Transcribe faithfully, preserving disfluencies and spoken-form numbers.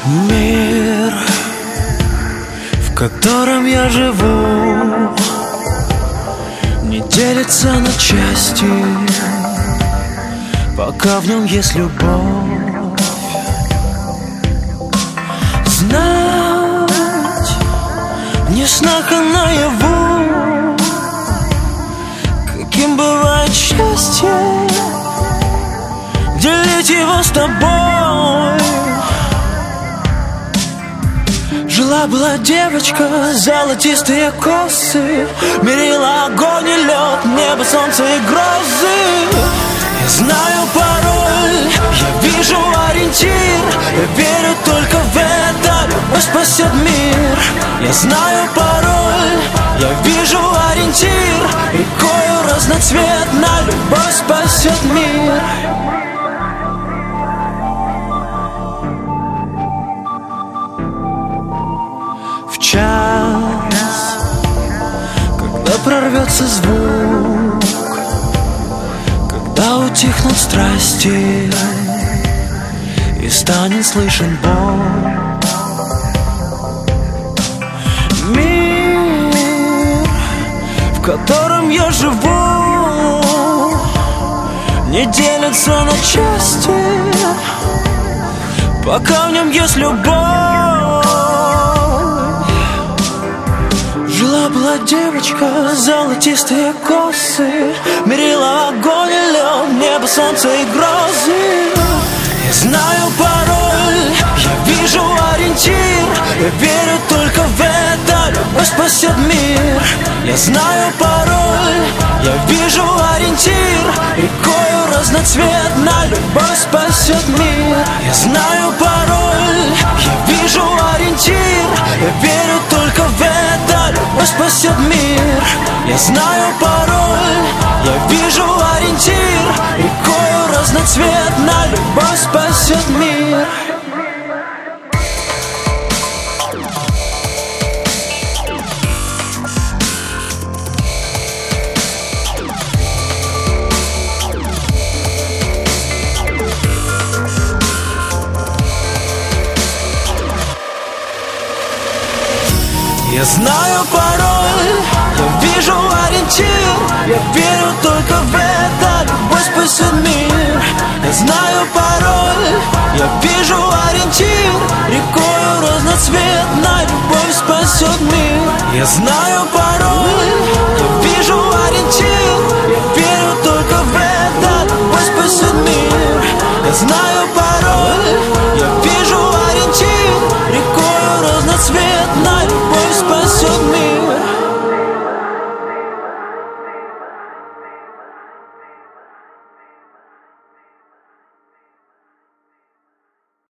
Мир, в котором я живу, не делится на части, пока в нем есть любовь. Знать не в снах, а наяву, каким бывает счастье, делить его с тобой. Жила-была девочка, золотистые косы, мерила огонь и лед, небо, солнце и грозы. Я знаю пароль, я вижу ориентир, я верю только в это, любовь спасет мир. Я знаю пароль, я вижу ориентир, рекою разноцветно, любовь спасет мир. В час, когда прорвется звук, когда утихнут страсти и станет слышен Бог, мир, в котором я живу, не делится на части, пока в нем есть любовь. Жила-была девочка, золотистые косы, мерила огонь и лед, небо, солнце и грозы. Я знаю пароль, я вижу ориентир, я верю только в это, любовь спасет мир. Я знаю пароль, я вижу ориентир, рекою разноцветно, любовь спасет мир. Я знаю пароль, я вижу ориентир, я верю только в это, любовь спасет мир. Я знаю пароль, я вижу ориентир, рекою разноцветно, любовь спасет мир. Я знаю пароль, я вижу ориентир, я верю только в это, любовь спасет мир. Я знаю пароль, я вижу ориентир, рекою разноцветно, любовь спасет мир. Я знаю пароль.